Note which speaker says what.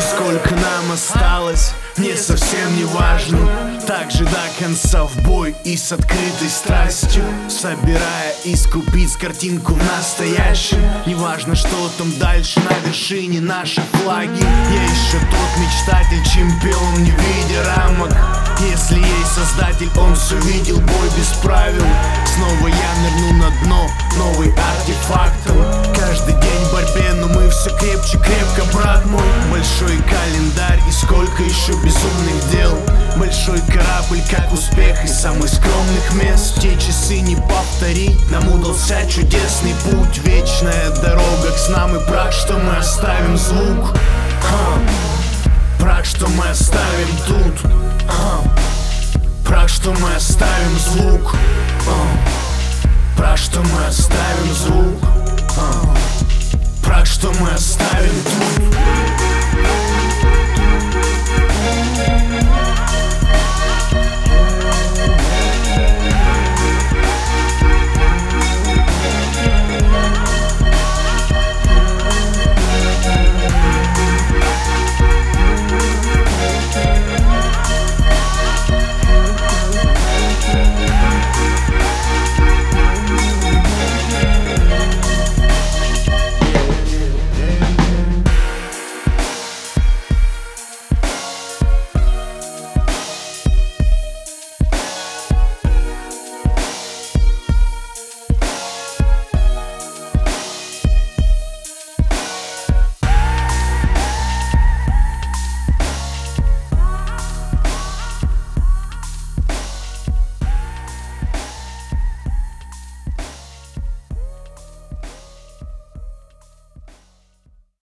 Speaker 1: сколько нам осталось, не совсем не важно. Также до конца в бой и с открытой страстью, собирая и скупить картинку в настоящем. Неважно, что там дальше, на вершине наши флаги. Я еще тот мечтатель, чемпион, не видя рамок. Если есть создатель, он все видел, бой без правил. Снова я нырну на дно, новый артефактом. Каждый день в борьбе, но мы все крепче, крепко, брат мой. Большой календарь и сколько еще безумных дел. Большой корабль, как успех из самых скромных мест. Те часы не повторить, нам удался чудесный путь. Вечная дорога к снам и прах, что мы оставим звук. Прах, что мы оставим тут. Прах, что мы оставим звук. Прах, что мы оставим звук. Прах, что мы оставим тут.